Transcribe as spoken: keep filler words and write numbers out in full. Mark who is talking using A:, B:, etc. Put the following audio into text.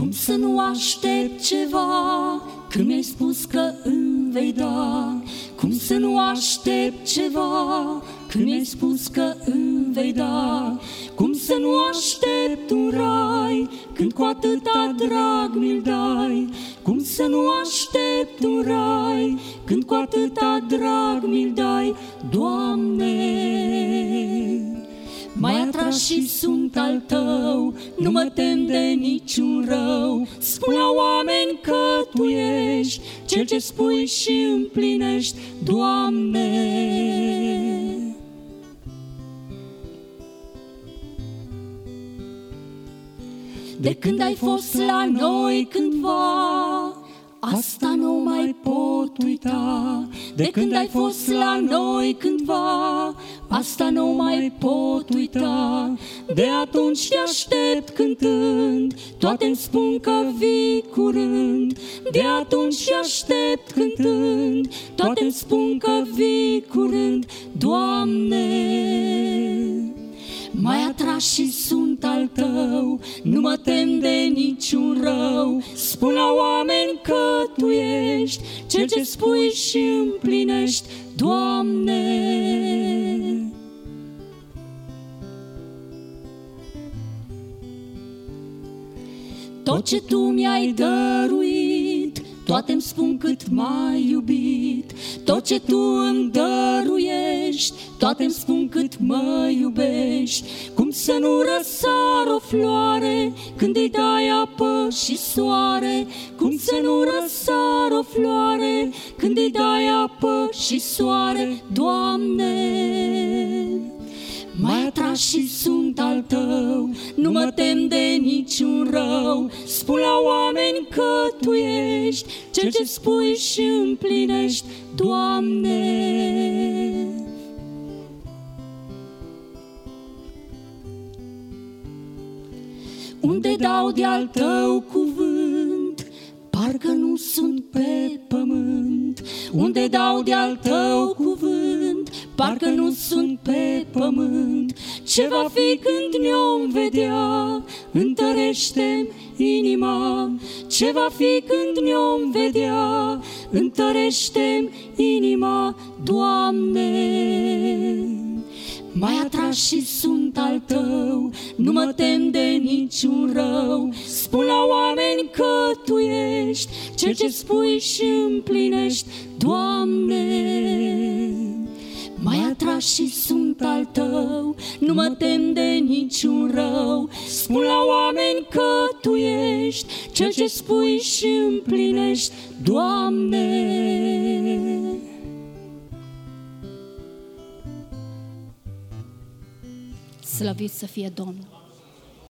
A: Cum să nu aștept ceva când mi-ai spus că îmi vei da? Cum să nu aștept ceva când mi-ai spus că îmi vei da? Cum să nu aștept un rai când cu atâta drag mi-l dai? Cum să nu aștept un rai când cu atâta drag mi-l dai, Doamne? M-ai atras și sunt al Tău, nu mă tem de niciun rău. Spun la oameni că Tu ești Cel ce spui și împlinești, Doamne. De când ai fost la noi cândva, asta nu mai pot uita. De când ai fost la noi cândva, asta nu mai pot uita. De atunci te aștept cântând, toate-mi spun că vii curând. De atunci te aștept cântând, toate-mi spun că vii curând, Doamne. M-ai atras și sunt al Tău, nu mă tem de niciun rău. Spun la oameni că Tu ești Cel ce spui și împlinești, Doamne. Tot ce Tu mi-ai dăruit, toate-mi spun cât m-ai iubit. Tot ce Tu îmi dăruiești, toate-mi spun cât mă iubești. Cum să nu răsar o floare când îi dai apă și soare? Cum să nu răsar o floare când îi dai apă și soare, Doamne? M-ai atras și sunt al Tău, nu mă tem de niciun rău. Spun la oameni că Tu ești Cel ce spui și împlinești, Doamne. Unde dau de-al Tău cuvânt, parcă nu sunt pe pământ. Unde dau de-al Tău cuvânt, parcă nu sunt pe pământ. Ce va fi când ne-om vedea, întărește-mi inima. Ce va fi când ne-om vedea, întărește-mi inima, Doamne. M-ai atras și sunt al Tău, nu mă tem de niciun rău. Spun la oameni că Tu ești Cel ce spui și împlinești, Doamne. M-ai atras și sunt al Tău, nu mă tem de niciun rău. Spun la oameni că Tu ești Cel ce spui și împlinești, Doamne. Slăvit să fie Domnul!